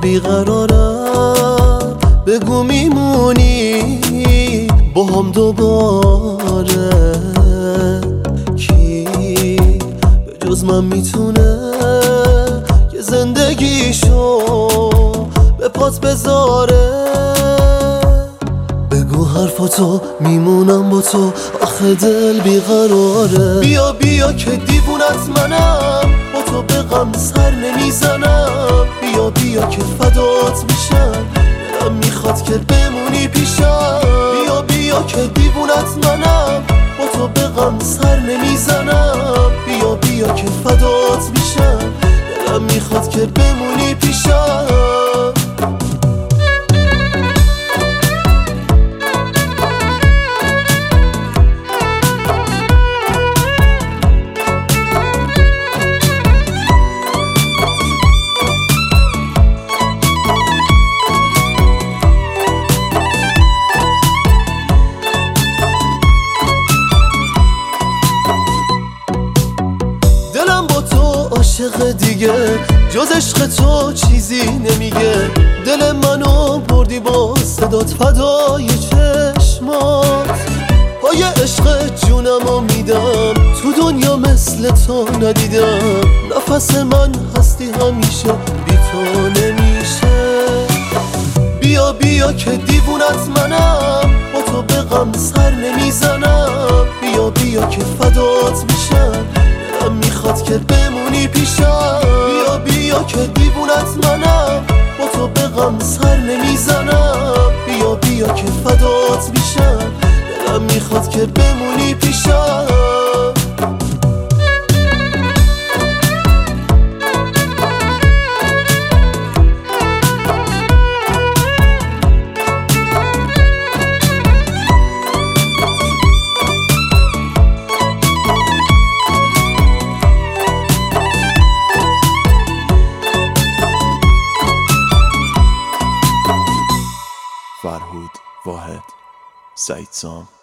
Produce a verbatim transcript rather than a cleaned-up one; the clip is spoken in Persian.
بیقرارم، بگو میمونی با هم دوباره. کی به جز من میتونه یه زندگیشو به پات بذاره؟ بگو حرفاتو میمونم با تو، آخه دل بیقراره. بیا بیا که دیوونت منم، با تو به غم سر نمیزنم. بیا بیا که فدات میشم، دلم میخواد که بمونی پیشم. بیا بیا که دیوونت منم، با تو به غم سر نمیزنم. بیا بیا که فدات میشم، دلم میخواد که بمونی پیشم. عاشق دیگه جز عشق تو چیزی نمیگه. دل منو بردی با صدات فدای چشمات. پای عشق جونمو میدم، تو دنیا مثل تو ندیدم. نفس من هستی همیشه، بی تو نمیشه. بیا بیا که دیوونت منم، با تو به غم سر نمیزنم. بیا بیا که فدات میشم، دلم میخواد که بمونی پیشم. بیا بیا که دیوونت منم، با تو به غم سر نمیزنم. بیا بیا که فدات میشم، دلم میخواد که بمونی پیشم. فرهود واحد، سعید سام.